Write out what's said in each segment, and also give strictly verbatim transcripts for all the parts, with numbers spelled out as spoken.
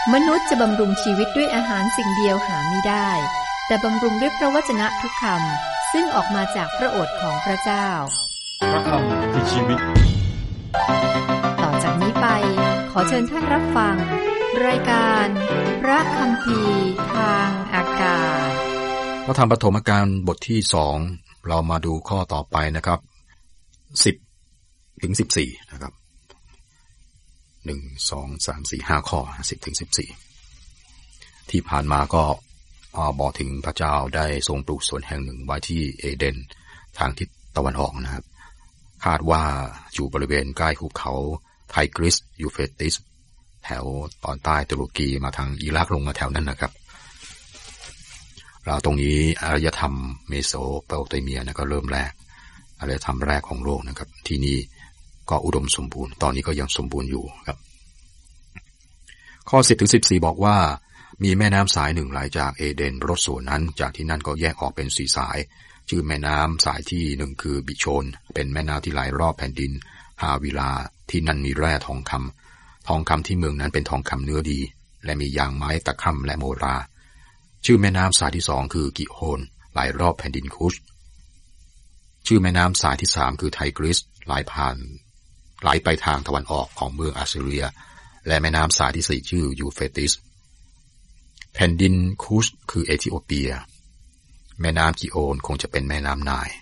มนุษย์จะบำรุงชีวิตด้วยอาหารสิ่งเดียวหาไม่ได้แต่บำรุงด้วยพระวจนะทุกคำซึ่งออกมาจากพระโอษฐ์ของพระเจ้าพระคำคือชีวิตต่อจากนี้ไปขอเชิญท่านรับฟังรายการพระคัมภีร์ทางอากาศพระธรรมปฐมกาลบทที่สองเรามาดูข้อต่อไปนะครับสิบถึงสิบสี่นะครับหนึ่ง สอง สาม สี่ ห้าข้อสิบถึงสิบสี่ที่ผ่านมาก็บอกถึงพระเจ้าได้ทรงปลูกสวนแห่งหนึ่งไว้ที่เอเดนทางทิศตะวันออกนะครับคาดว่าอยู่บริเวณใกล้หุบเขาไทกริสยูเฟรติสแถวตอนใต้ตุรกีมาทางอิรักลงมาแถวนั้นนะครับเราตรงนี้อารยธรรมเมโสโปเตเมียนะก็เริ่มแรกอารยธรรมแรกของโลกนะครับที่นี่ก็อุดมสมบูรณ์ตอนนี้ก็ยังสมบูรณ์อยู่ครับข้อสิบถึงสิบสี่บอกว่ามีแม่น้ำสายหนึ่งไหลจากเอเดนรถสวนนั้นจากที่นั่นก็แยกออกเป็นสี่สายชื่อแม่น้ำสายที่หนึ่งคือบิโชนเป็นแม่น้ำที่ไหลรอบแผ่นดินฮาวิลาที่นั่นมีแร่ทองคำทองคำที่เมืองนั้นเป็นทองคำเนื้อดีและมียางไม้ตะค่ำและโมราชื่อแม่น้ำสายที่สองคือกิโฮนไหลรอบแผ่นดินคุชชื่อแม่น้ำสายที่สามคือไทกริสไหลผ่านไหลไปทางตะวันออกของเมืองอัสซีเรียและแม่น้ำสายที่สี่ชื่อยูเฟรติสแผ่นดินคุชคือเอธิโอเปียแม่น้ำกิโอนคงจะเป็นแม่น้ำไนล์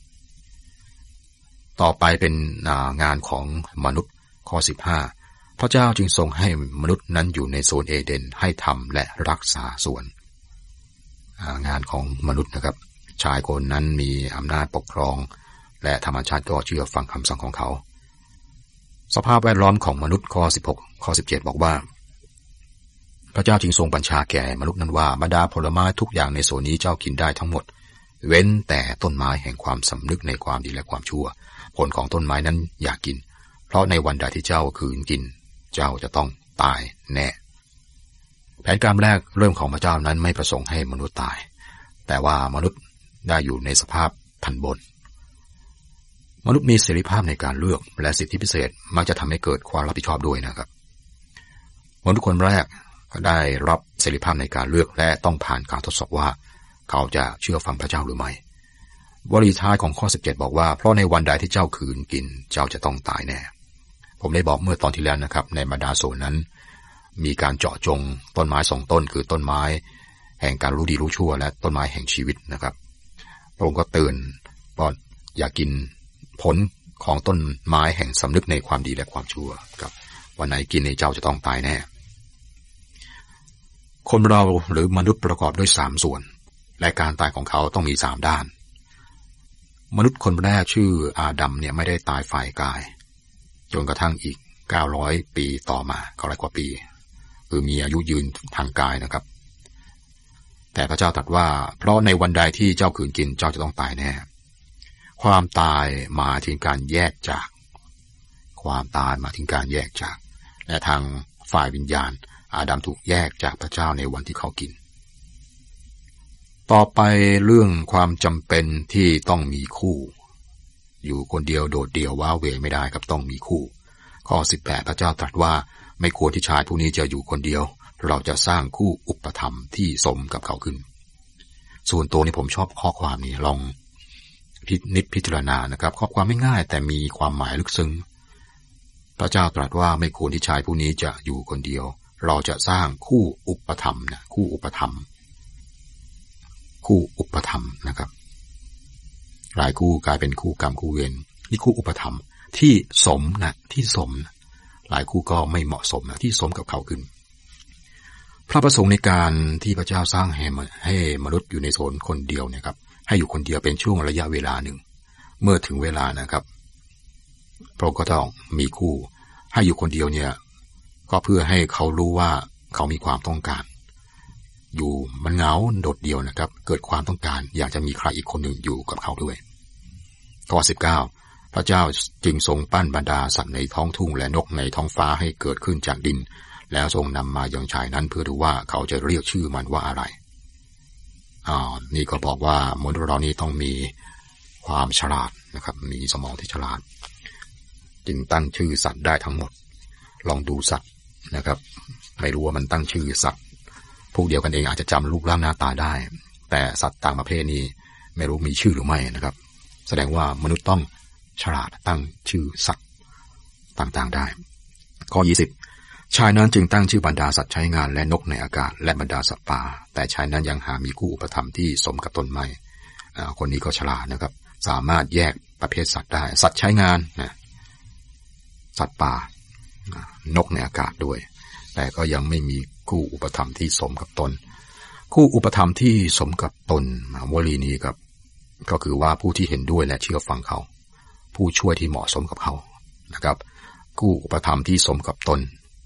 ต่อไปเป็นงานของมนุษย์ข้อสิบห้าพระเจ้าจึงทรงให้มนุษย์นั้นอยู่ในโซนเอเดนให้ทำและรักษาสวนงานของมนุษย์นะครับชายคนนั้นมีอำนาจปกครองและธรรมชาติก็เชื่อฟังคำสั่งของเขาสภาพแวดล้อมของมนุษย์ข้อสิบหกข้อสิบเจ็ดบอกว่าพระเจ้าจึงทรงบัญชาแก่มนุษย์นั้นว่าบรรดาผลไม้ทุกอย่างในโซนนี้เจ้ากินได้ทั้งหมดเว้นแต่ต้นไม้แห่งความสำนึกในความดีและความชั่วผลของต้นไม้นั้นอย่ากินเพราะในวันใดที่เจ้าขืนกินเจ้าจะต้องตายแน่แผนการแรกเริ่มของพระเจ้านั้นไม่ประสงค์ให้มนุษย์ตายแต่ว่ามนุษย์ได้อยู่ในสภาพทันบนมนุษย์มีเสรีภาพในการเลือกและสิทธิพิเศษมักจะทำให้เกิดความรับผิดชอบด้วยนะครับมนุษย์คนแรกก็ได้รับเสรีภาพในการเลือกและต้องผ่านการทดสอบว่าเขาจะเชื่อฟังพระเจ้าหรือไม่วลีท้ายของข้อสิบเจ็ดบอกว่าเพราะในวันใดที่เจ้าขืนกินเจ้าจะต้องตายแน่ผมได้บอกเมื่อตอนที่แล้วนะครับในบรรดาโซนนั้นมีการเจาะจงต้นไม้สองต้นคือต้นไม้แห่งการรู้ดีรู้ชั่วและต้นไม้แห่งชีวิตนะครับพระองค์ก็เตือนว่าอย่ากินผลของต้นไม้แห่งสำนึกในความดีและความชั่วครับวันไหนกินในเจ้าจะต้องตายแน่คนเราหรือมนุษย์ประกอบด้วยสามส่วนและการตายของเขาต้องมีสามด้านมนุษย์คนแรกชื่ออาดัมเนี่ยไม่ได้ตายฝ่ายกายจนกระทั่งอีกเก้าร้อยปีต่อมาเก้าร้อยกว่าปีคือมีอายุยืนทางกายนะครับแต่พระเจ้าตรัสว่าเพราะในวันใดที่เจ้าขืนกินเจ้าจะต้องตายแน่ความตายมาถึงการแยกจากความตายมาถึงการแยกจากและทางฝ่ายวิญญาณอาดัมถูกแยกจากพระเจ้าในวันที่เขากินต่อไปเรื่องความจำเป็นที่ต้องมีคู่อยู่คนเดียวโดดเดี่ยวว้าเหวไม่ได้ครับต้องมีคู่ข้อสิบแปดพระเจ้าตรัสว่าไม่ควรที่ชายผู้นี้จะอยู่คนเดียวเราจะสร้างคู่อุปถัมภ์ที่สมกับเขาขึ้นส่วนตัวนี้ผมชอบข้อความนี้ลองพินิจพิจารณานะครับข้อความไม่ง่ายแต่มีความหมายลึกซึ้งพระเจ้าตรัสว่าไม่ควรที่ชายผู้นี้จะอยู่คนเดียวเราจะสร้างคู่อุปถัมภ์นะคู่อุปถัมภ์คู่อุปถัมภ์นะครับหลายคู่กลายเป็นคู่กรรมคู่เวรนี่คู่อุปถัมภ์ที่สมนะที่สมนะหลายคู่ก็ไม่เหมาะสมนะที่สมกับเขาขึ้นพระประสงค์ในการที่พระเจ้าสร้างให้ให้มนุษย์อยู่ในโซนคนเดียวเนี่ยครับให้อยู่คนเดียวเป็นช่วงระยะเวลาหนึ่งเมื่อถึงเวลานะครับพระองค์ก็ต้องมีคู่ให้อยู่คนเดียวเนี่ยก็เพื่อให้เขารู้ว่าเขามีความต้องการอยู่มันเหงาโดดเดี่ยวนะครับเกิดความต้องการอยากจะมีใครอีกคนหนึ่งอยู่กับเขาด้วยข้อสิบเก้าพระเจ้าจึงทรงปั้นบรรดาสัตว์ในท้องทุ่งและนกในท้องฟ้าให้เกิดขึ้นจากดินแล้วทรงนำมายังชายนั้นเพื่อดูว่าเขาจะเรียกชื่อมันว่าอะไรอ่านี่ก็บอกว่ามนุษย์เรานี้ต้องมีความฉลาดนะครับมีสมองที่ฉลาดจึงตั้งชื่อสัตว์ได้ทั้งหมดลองดูสัตว์นะครับไม่รู้ว่ามันตั้งชื่อสัตว์พวกเดียวกันเองอาจจะจำรูปร่างหน้าตาได้แต่สัตว์ต่างประเภทนี้ไม่รู้มีชื่อหรือไม่นะครับแสดงว่ามนุษย์ต้องฉลาดตั้งชื่อสัตว์ต่างๆได้ข้อยี่สิบชายนั้นจึงตั้งชื่อบรรดาสัตว์ใช้งานและนกในอากาศและบรรดาสัตว์ป่าแต่ชายนั้นยังหามีคู่อุปถัมภ์ที่สมกับตนไม่คนนี้ก็ฉลาดนะครับสามารถแยกประเภทสัตว์ได้สัตว์ใช้งานนะสัตว์ป่านกในอากาศด้วยแต่ก็ยังไม่มีคู่อุปถัมภ์ที่สมกับตนคู่อุปถัมภ์ที่สมกับตนวลีนี้ครับก็คือว่าผู้ที่เห็นด้วยและเชื่อฟังเขาผู้ช่วยที่เหมาะสมกับเขานะครับคู่อุปถัมภ์ที่สมกับตน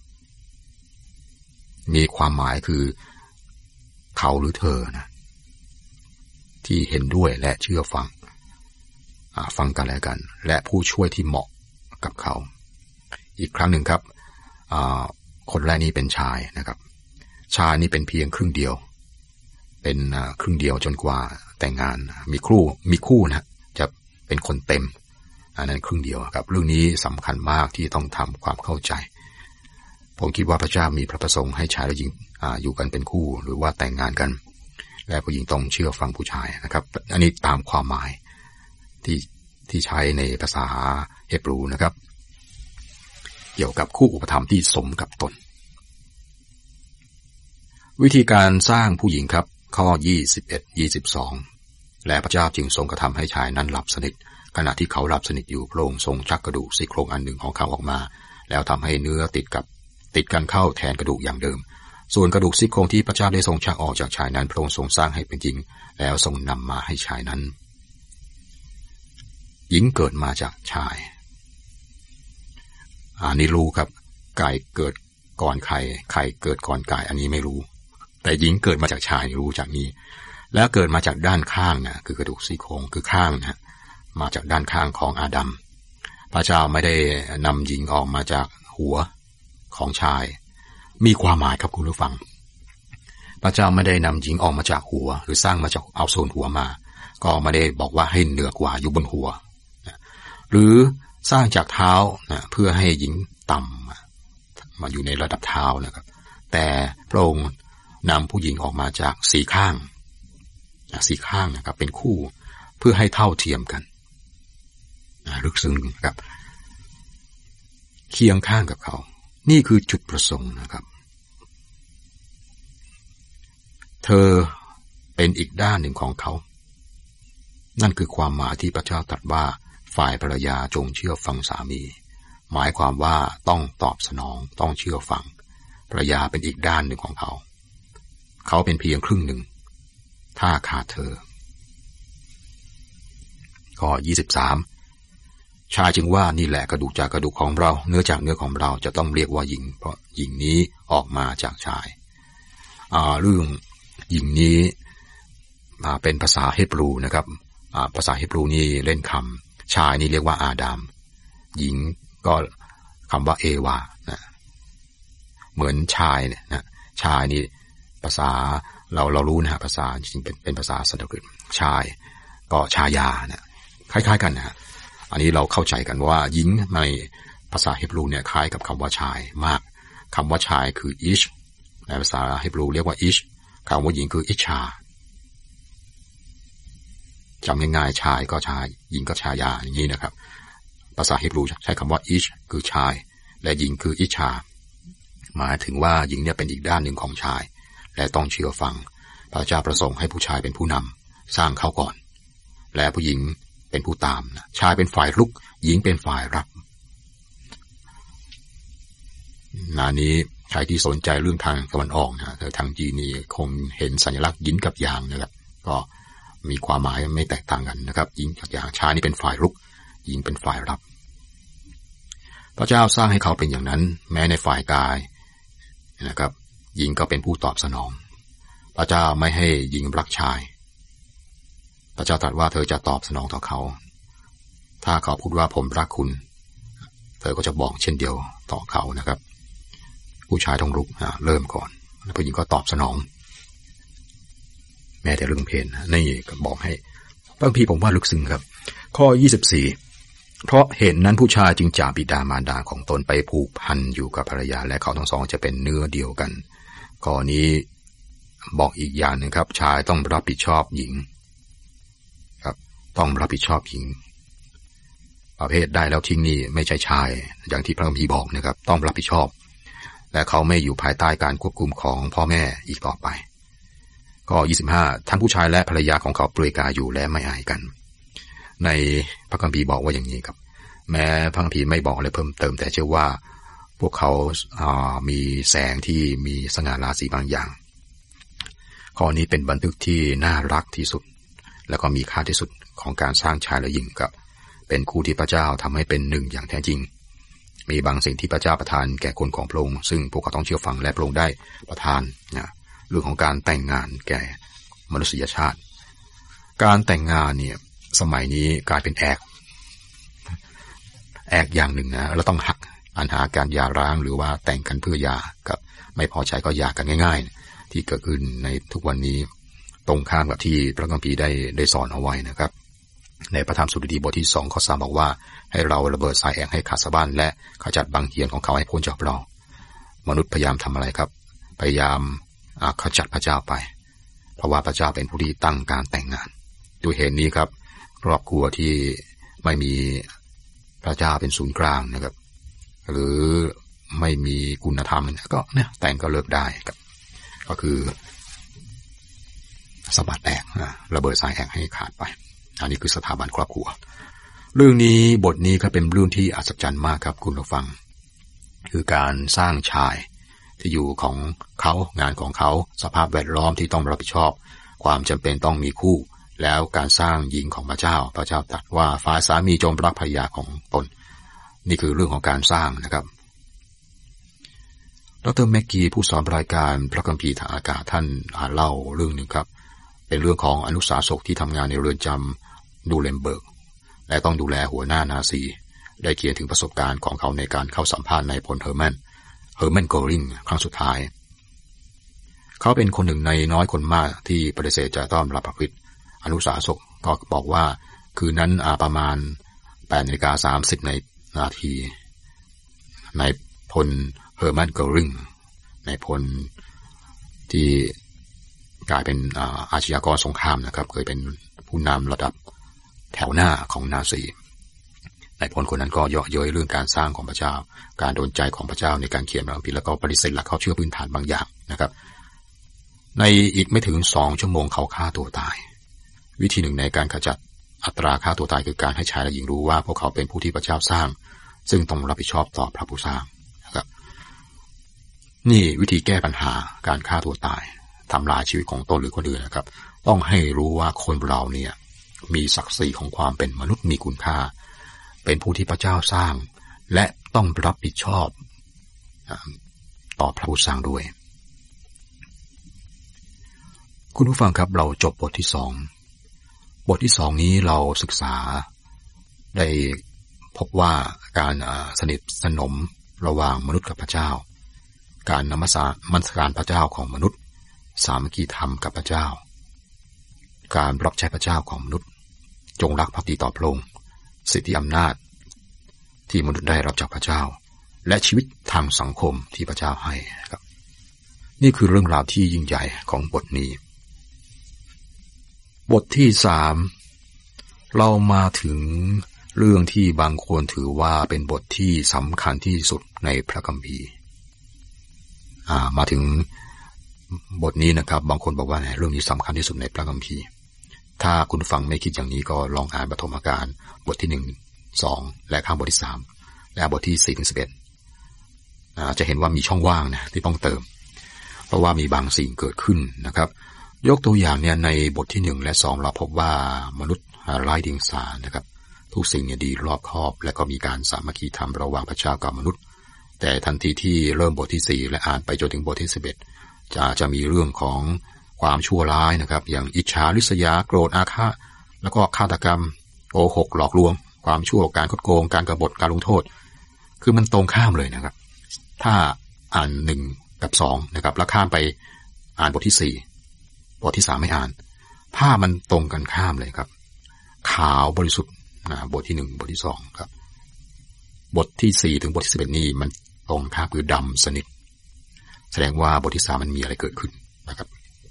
มีความหมายคือเขาหรือเธอนะที่เห็นด้วยและเชื่อฟังฟังกันและกันและผู้ช่วยที่เหมาะกับเขาอีกครั้งหนึ่งครับคนแรกนี้เป็นชายนะครับชายนี่เป็นเพียงครึ่งเดียวเป็นครึ่งเดียวจนกว่าแต่งงานมีคู่มีคู่นะจะเป็นคนเต็มอันนั้นครึ่งเดียวครับเรื่องนี้สำคัญมากที่ต้องทำความเข้าใจผมคิดว่าพระเจ้ามีพระประสงค์ให้ชายและหญิง อ, อยู่กันเป็นคู่หรือว่าแต่งงานกันและผู้หญิงต้องเชื่อฟังผู้ชายนะครับอันนี้ตามความหมายที่ที่ใช้ในภาษาเฮบรูนะครับเกี่ยวกับคู่อุปถัมภ์ที่สมกับตนวิธีการสร้างผู้หญิงครับข้อยี่สิบเอ็ด ยี่สิบสองและพระเจ้าจึงทรงกระทำให้ชายนั้นหลับสนิทขณะที่เขาหลับสนิทอยู่พระองค์ทรงชักกระดูกซี่โครงอันหนึ่งของเขาออกมาแล้วทำให้เนื้อติดกับติดกันเข้าแทนกระดูกอย่างเดิมส่วนกระดูกซี่โครงที่พระเจ้าได้ทรงชักออกจากชายนั้นพระองค์ทรงสร้างให้เป็นจริงแล้วทรงนำมาให้ชายนั้นหญิงเกิดมาจากชายอันนี้รู้ครับไก่เกิดก่อนไข่ไข่เกิดก่อนไก่อันนี้ไม่รู้แต่หญิงเกิดมาจากชายรู้จากนี้แล้วเกิดมาจากด้านข้างนะคือกระดูกซี่โครงคือข้างนะมาจากด้านข้างของอาดัมพระเจ้าไม่ได้นำหญิงออกมาจากหัวของชายมีความหมายครับคุณผู้ฟังพระเจ้าไม่ได้นำหญิงออกมาจากหัวหรือสร้างมาจากเอาโซนหัวมาก็ไม่ได้บอกว่าให้เหนือกว่าอยู่บนหัวหรือสร้างจากเท้านะเพื่อให้หญิงต่ำมาอยู่ในระดับเท้านะครับแต่พระองค์นำผู้หญิงออกมาจากสีข้างสีข้างนะครับเป็นคู่เพื่อให้เท่าเทียมกันลึกซึ้งครับเคียงข้างกับเขานี่คือจุดประสงค์นะครับเธอเป็นอีกด้านหนึ่งของเขานั่นคือความหมายที่พระเจ้าตรัสว่าฝ่ายภรรยาจงเชื่อฟังสามีหมายความว่าต้องตอบสนองต้องเชื่อฟังภรรยาเป็นอีกด้านหนึ่งของเขาเขาเป็นเพียงครึ่งหนึ่งถ้าขาดเธอข้อยี่สิบสามชายจึงว่านี่แหละกระดูกจากกระดูกของเราเนื้อจากเนื้อของเราจะต้องเรียกว่าหญิงเพราะหญิงนี้ออกมาจากชายอ่าเรื่องหญิงนี้อ่าเป็นภาษาเฮบรูนะครับอ่าภาษาเฮบรูนี่เล่นคำชายนี่เรียกว่าอาดัมหญิงก็คำว่าเอวานะเหมือนชายเนี่ยนะชายนี่ภาษาเราเรารู้นะฮะภาษาจริงๆเป็นเป็นภาษาสันสกฤตชายก็ชายานะคล้ายๆกันนะฮะอันนี้เราเข้าใจกันว่าหญิงในภาษาเฮบรูเนี่ยคล้ายกับคำว่าชายมากคำว่าชายคืออิชในภาษาเฮบรูเรียกว่าอิชคำว่าหญิงคืออิชาจำง่ายๆชายก็ชายหญิงก็ชายาอย่างนี้นะครับภาษาเฮบรูใช้คำว่าอิชคือชายและหญิงคืออิชาหมายถึงว่าหญิงเนี่ยเป็นอีกด้านหนึ่งของชายและต้องเชื่อฟังพระเจ้าประสงค์ให้ผู้ชายเป็นผู้นำสร้างเขาก่อนและผู้หญิงเป็นผู้ตามนะชายเป็นฝ่ายรุกหญิงเป็นฝ่ายรับนานี้ใครที่สนใจเรื่องทางตะวันออกนะทางจีนนี่คงเห็นสัญลักษณ์หญิงกับหยางนะครับก็มีความหมายไม่แตกต่างกันนะครับหญิงกับหยางชายนี่เป็นฝ่ายรุกหญิงเป็นฝ่ายรับพระเจ้าสร้างให้เขาเป็นอย่างนั้นแม้ในฝ่ายกายนะครับหญิงก็เป็นผู้ตอบสนองพระเจ้าไม่ให้หญิงรักชายพระเจ้าตรัสว่าเธอจะตอบสนองต่อเขาถ้าเขาพูดว่าผมรักคุณเธอก็จะบอกเช่นเดียวต่อเขานะครับผู้ชายต้องรุกเริ่มก่อนแล้วผู้หญิงก็ตอบสนองแม้แต่เรื่องเพลนี่ก็บอกให้บางทีผมว่าลึกซึ้งครับข้อยี่สิบสี่เพราะเหตุนั้นผู้ชายจึงจากบิดามารดาของตนไปผูกพันอยู่กับภรรยาและเขาทั้งสองจะเป็นเนื้อเดียวกันข้อนี้บอกอีกอย่างหนึ่งครับชายต้องรับผิดชอบหญิงครับต้องรับผิดชอบหญิงประเภทได้แล้วทิ้งนี่ไม่ใช่ชายอย่างที่พระคัมภีร์บอกนะครับต้องรับผิดชอบและเขาไม่อยู่ภายใต้การควบคุมของพ่อแม่อีกต่อไปก็ยี่สิบห้าทั้งผู้ชายและภรรยาของเขาเปลือยกายอยู่และไม่อายกันในพระคัมภีร์บอกว่าอย่างนี้ครับแม้พระคัมภีร์ไม่บอกอะไรเพิ่มเติมแต่เชื่อว่าพวกเขามีแสงที่มีสง่าราศีบางอย่างข้อนี้เป็นบันทึกที่น่ารักที่สุดแล้วก็มีค่าที่สุดของการสร้างชายและหญิงครับเป็นคู่ที่พระเจ้าทำให้เป็นหนึ่งอย่างแท้จริงมีบางสิ่งที่พระเจ้าประทานแก่คนของพระองค์ซึ่งพวกเขาต้องเชื่อฟังและพระองค์ได้ประทานนะเรื่องของการแต่งงานแก่มนุษยชาติการแต่งงานเนี่ยสมัยนี้กลายเป็นแอกแอกอย่างหนึ่งนะเราต้องหักปัญหาการหย่าร้างหรือว่าแต่งกันเพื่อหย่ากับไม่พอใจก็หย่ากันง่ายๆที่เกิดขึ้นในทุกวันนี้ตรงข้ามกับที่พระคัมภีร์ได้ได้สอนเอาไว้นะครับในพระธรรมสดุดีบทที่สองข้อสามบอกว่าให้เราระเบิดทรายแอกให้ขาดสะบั้นและขจัดบังเหียนของเขาให้พ้นจากเรามนุษย์พยายามทำอะไรครับพยายามขจัดพระเจ้าไปเพราะว่าพระเจ้าเป็นผู้ที่ตั้งการแต่งงานด้วยเหตุนี้ครับครอบครัวที่ไม่มีพระเจ้าเป็นศูนย์กลางนะครับหรือไม่มีคุณธรรมก็เนี่ยแต่งก็เลิกได้ครับก็คือสะบัดแอกระเบิดทรายแอกให้ขาดไปอันนี้คือสถาบันครอบครัวเรื่องนี้บทนี้ก็เป็นเรื่องที่อัศจรรย์มากครับคุณผู้ฟังคือการสร้างชายที่อยู่ของเขางานของเขาสภาพแวดล้อมที่ต้องรับผิดชอบความจำเป็นต้องมีคู่แล้วการสร้างหญิงของพระเจ้าพระเจ้าตรัสว่าฝ่ายสามีจงรักภรรยาของตนนี่คือเรื่องของการสร้างนะครับดร.แม็กกี้ผู้สอนรายการพระคัมภีร์ทางอากาศท่านเล่าเรื่องหนึ่งครับเป็นเรื่องของอนุสาสกที่ทำงานในเรือนจำนูเรมเบิร์กและต้องดูแลหัวหน้านาซีได้เขียนถึงประสบการณ์ของเขาในการเข้าสัมภาษณ์นายพลเฮอร์แมนเฮอร์แมนโกริงครั้งสุดท้ายเขาเป็นคนหนึ่งในน้อยคนมากที่ปฏิเสธจะต้อนรับพระคริสต์อนุสาสกก็บอกว่าคืนนั้นประมาณแปดนาฬิกาสามสิบนาทีนายพลเฮอร์แมนโกริงนายพลที่กลายเป็นอาชญากรสงครามนะครับเคยเป็นผู้นำระดับแถวหน้าของนาซีนายพลคนนั้นก็เยาะเย้ยเรื่องการสร้างของพระเจ้าการโดนใจของพระเจ้าในการเขียนพระคัมภีร์แล้วก็ปฏิเสธหลักเขาเชื่อพื้นฐานบางอย่างนะครับในอีกไม่ถึงสองชั่วโมงเขาฆ่าตัวตายวิธีหนึ่งในการขจัดอัตราฆ่าตัวตายคือการให้ชายและหญิงรู้ว่าพวกเขาเป็นผู้ที่พระเจ้าสร้างซึ่งต้องรับผิดชอบต่อพระผู้สร้างนะครับนี่วิธีแก้ปัญหาการฆ่าตัวตายทำลายชีวิตของตนหรือคนอื่นนะครับต้องให้รู้ว่าคนเราเนี่ยมีศักดิ์ศรีของความเป็นมนุษย์มีคุณค่าเป็นผู้ที่พระเจ้าสร้างและต้องรับผิดชอบต่อพระผู้สร้างด้วยคุณผู้ฟังครับเราจบบทที่สองบทที่สองนี้เราศึกษาได้พบว่าการสนิทสนมระหว่างมนุษย์กับพระเจ้าการนมัสการพระเจ้าของมนุษย์สามัคคีธรรมกับพระเจ้าการรับใช้พระเจ้าของมนุษย์จงรักภักดีต่อพระองค์สิทธิอำนาจที่มนุษย์ได้รับจากพระเจ้าและชีวิตทางสังคมที่พระเจ้าให้ครับนี่คือเรื่องราวที่ยิ่งใหญ่ของบทนี้บทที่สามเรามาถึงเรื่องที่บางคนถือว่าเป็นบทที่สำคัญที่สุดในพระคัมภีร์อ่ามาถึงบทนี้นะครับบางคนบอกว่าเรื่องนี้สำคัญที่สุดในพระคัมภีร์ถ้าคุณฟังไม่คิดอย่างนี้ก็ลองอ่านปฐมกาลบทที่หนึ่งสองและข้างบทที่สามและบทที่สี่ถึงสิบเอ็ดจะเห็นว่ามีช่องว่างนะที่ต้องเติมเพราะว่ามีบางสิ่งเกิดขึ้นนะครับยกตัวอย่างเนี่ยในบทที่หนึ่งและสองเราพบว่ามนุษย์ไร้เดียงสานะครับทุกสิ่งเนี่ยดีรอบคอบและก็มีการสามัคคีธรรมระหว่างพระเจ้ากับมนุษย์แต่ทันทีที่เริ่มบทที่สี่และอ่านไปจนถึงบทที่สิบเอ็ดจะจะมีเรื่องของความชั่วร้ายนะครับอย่างอิจฉาริษยาโกรธอาฆาตแล้วก็ฆาตกรรมโกหกหลอกลวงความชั่วการคดโกงการกบฏการลงโทษคือมันตรงข้ามเลยนะครับถ้าอ่านหนึ่งกับสองนะครับแล้วข้ามไปอ่านบทที่สี่บทที่สามไม่อ่านภาพมันตรงกันข้ามเลยครับขาวบริสุทธิ์บทที่หนึ่งบทที่สองครับบทที่สี่ถึงบทที่สิบเอ็ดนี่มันตรงข้ามคือดำสนิทแสดงว่าบทที่สามมันมีอะไรเกิดขึ้นนะครับ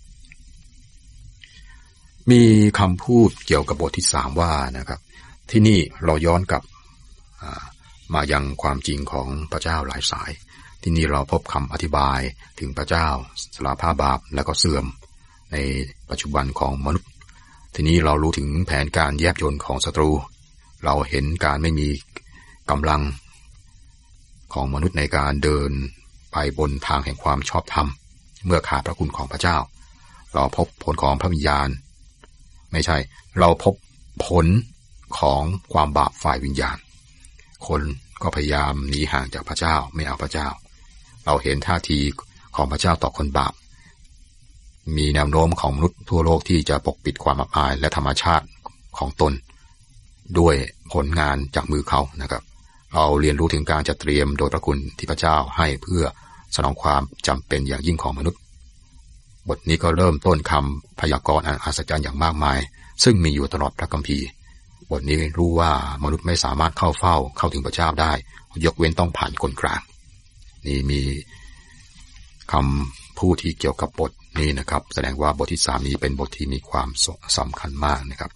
มีคำพูดเกี่ยวกับบทที่สามว่านะครับที่นี่เราย้อนกลับมายังความจริงของพระเจ้าหลายสายที่นี่เราพบคำอธิบายถึงพระเจ้าสารภาพบาปและก็เสื่อมในปัจจุบันของมนุษย์ทีนี้เรารู้ถึงแผนการแยบยลของศัตรูเราเห็นการไม่มีกำลังของมนุษย์ในการเดินไปบนทางแห่งความชอบธรรมเมื่อขาดพระคุณของพระเจ้าเราพบผลของพระวิญญาณไม่ใช่เราพบผลของความบาปฝ่ายวิญญาณคนก็พยายามหนีห่างจากพระเจ้าไม่เอาพระเจ้าเราเห็นท่าทีของพระเจ้าต่อคนบาปมีแนวโน้มของมนุษย์ทั่วโลกที่จะปกปิดความอับอายและธรรมชาติของตนด้วยผลงานจากมือเขานะครับเราเรียนรู้ถึงการจัดเตรียมโดยพระคุณที่พระเจ้าให้เพื่อสนองความจำเป็นอย่างยิ่งของมนุษย์บทนี้ก็เริ่มต้นคำพยากรณ์อันอัศจรรย์อย่างมากมายซึ่งมีอยู่ตลอดพระคัมภีร์บทนี้รู้ว่ามนุษย์ไม่สามารถเข้าเฝ้าเข้าถึงพระเจ้าได้ยกเว้นต้องผ่านคนกลางนี่มีคำพูดที่เกี่ยวกับบทนี้นะครับแสดงว่าบทที่สามนี้เป็นบทที่มีความสำคัญมากนะครับ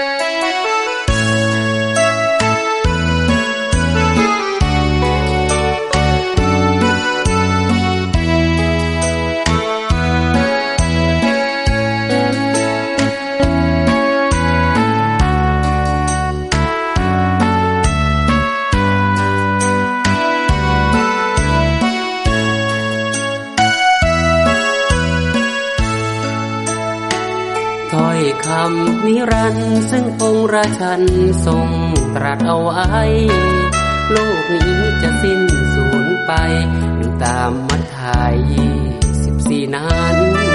คำนิรันดร์ซึ่งองค์ราชันทรงตรัสเอาไว้โลกนี้จะสิ้นสูญไปอยู่ตามมัทธิวยี่สิบสี่นั้น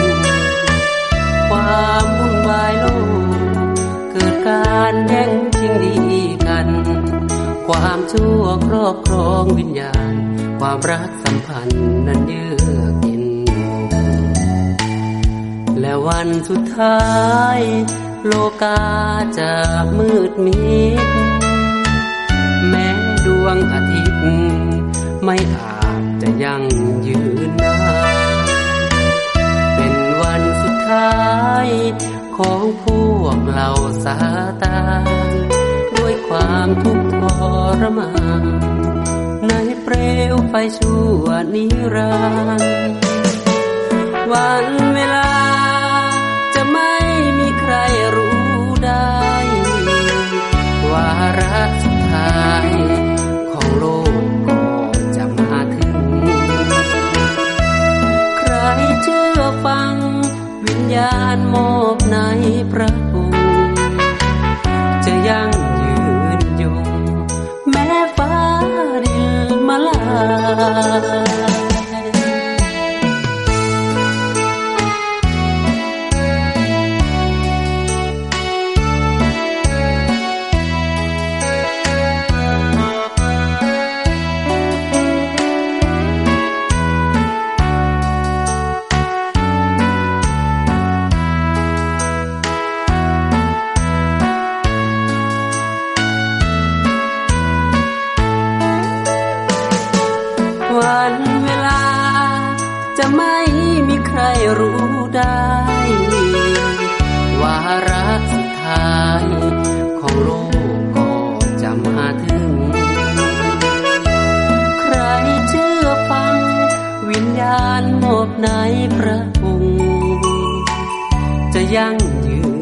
ความวุ่นวายโลกเกิดการแย่งชิงดีกันความชั่วครอบครองวิญญาณความรักสัมพันธ์นั้นเยือกเย็นและวันสุดท้ายโลกาจะมืดมิดแม้ดวงอาทิตย์ไม่อาจจะยั่งยืนนานเป็นวันสุดท้ายของพวกเราซาตานด้วยความทุกข์ทรมานในเปลวไฟชั่วนิรันดร์วันเวลาจะไม่มีใครรู้ได้วาระสุดท้ายของโลกก็จะมาถึงใครเชื่อฟังวิญญาณมอบในพระองค์จะยั่งยืนยงแม้ฟ้าดินมาลายวันเวลาจะไม่มีใครรู้ได้วาระสุดท้ายของโลกก็จะมาถึงใครเชื่อฟังวิญญาณมอบในพระองค์จะยั่งยืน